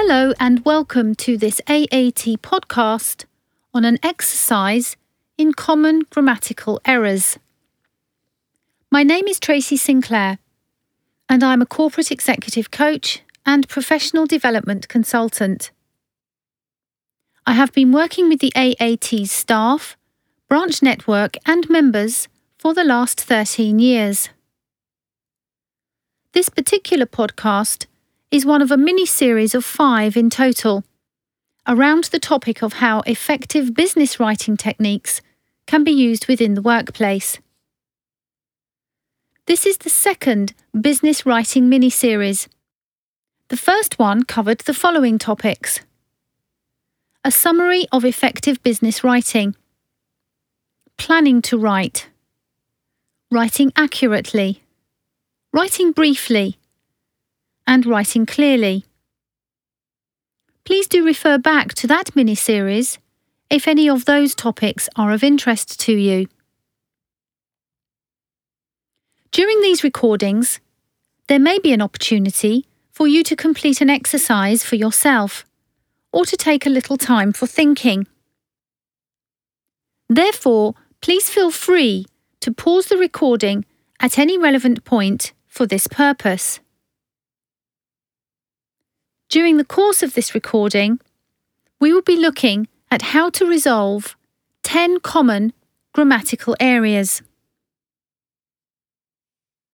Hello and welcome to this AAT podcast on an exercise in common grammatical errors. My name is Tracy Sinclair and I'm a corporate executive coach and professional development consultant. I have been working with the AAT's staff, branch network and members for the last 13 years. This particular podcast is one of a mini-series of 5 in total, around the topic of how effective business writing techniques can be used within the workplace. This is the second business writing mini-series. The first one covered the following topics: a summary of effective business writing, planning to write, writing accurately, writing briefly, and writing clearly. Please do refer back to that mini-series if any of those topics are of interest to you. During these recordings, there may be an opportunity for you to complete an exercise for yourself or to take a little time for thinking. Therefore, please feel free to pause the recording at any relevant point for this purpose. During the course of this recording, we will be looking at how to resolve 10 common grammatical areas.